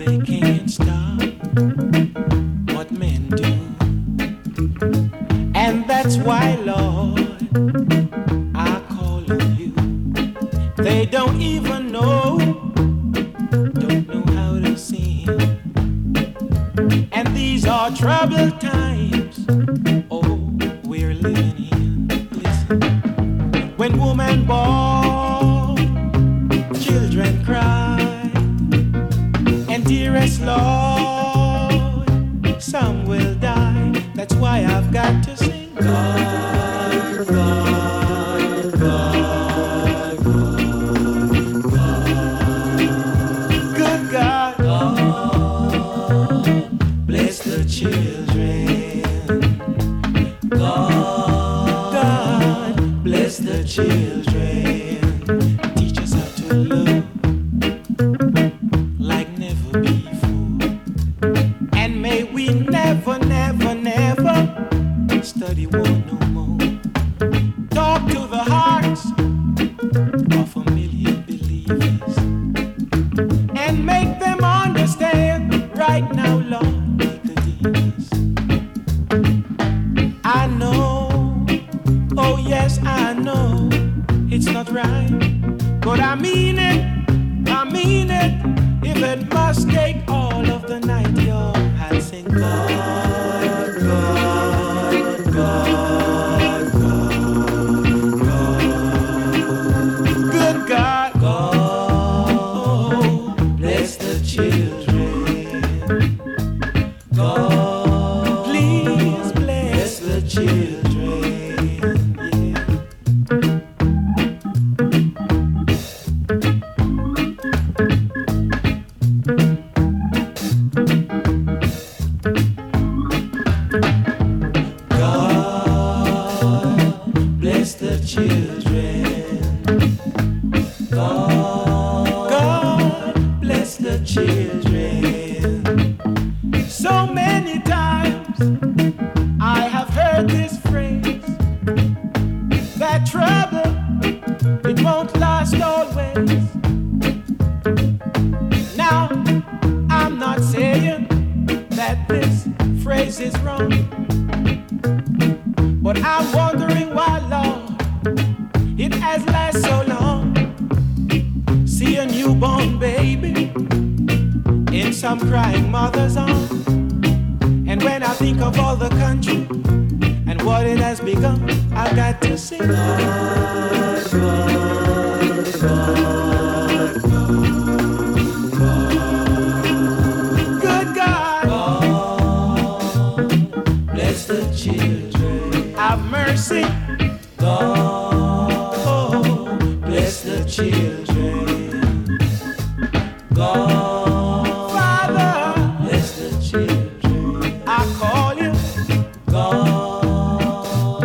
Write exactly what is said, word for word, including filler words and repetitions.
they can't stop what men do. And that's why, Lord, I call on you. They don't even know, don't know how to sing. And these are troubled times, oh, we're living in. Listen, when woman born, children cry, and dearest Lord, some will die. That's why I've got to sing. God, God, God, God, God. Good God, God, bless the children. God, God, bless the children. Teach us how to love like never before. And may we never, never, never study war no more. Talk to the hearts of a million believers and make them understand right now, Lord, Nicodemus. I know, oh yes, I know it's not right, but I mean it, I mean it. If it must take all of the night, y'all, I'll sing God, God, God, God, God. Good God, God, bless the children. God, please bless the children. Bless the children. God, God bless the children. So many times I have heard this phrase, that trouble, it won't last always. Now, I'm not saying that this phrase is wrong, but I'm wondering why, Lord, it has lasted so long. See a newborn baby in some crying mother's arms. And when I think of all the country and what it has become, I've got to sing. God, God.